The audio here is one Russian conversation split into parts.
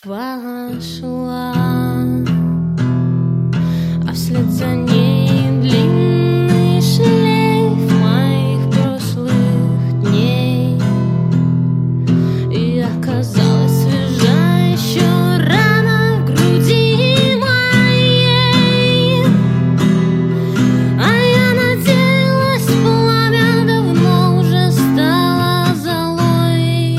Пошла, а вслед за ней длинный шлейф моих прошлых дней. И оказалась свежа еще рана в груди моей. А я надеялась, пламя давно уже стало золой.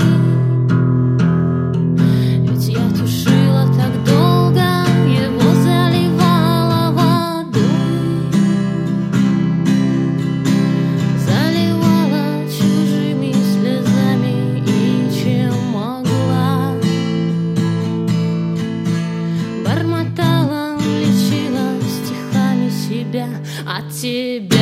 Ведь я тушила так долго, его заливала водой, заливала чужими слезами и чем могла. Бормотала, лечила стихами себя от тебя.